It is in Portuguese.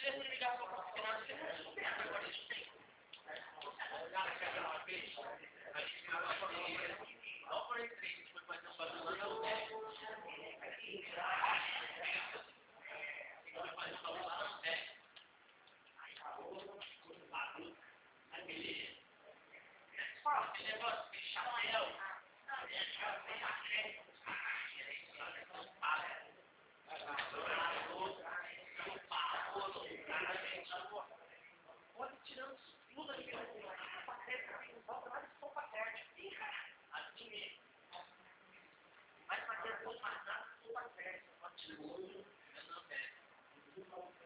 de ligação para o final de semana, não tem agora isso tem. A gente ficava com igual por entre a gente foi fazer um bagulho lá no hotel. Foi fazer um bagulho lá no hotel. Aí acabou, o bagulho. Aí beleza. Fala, esse negócio de chapéu. Pode tirando tudo aqui, volta lá de sopa certa, assim mesmo. Mas fazer sopa certa, pode tirar tudo, não é.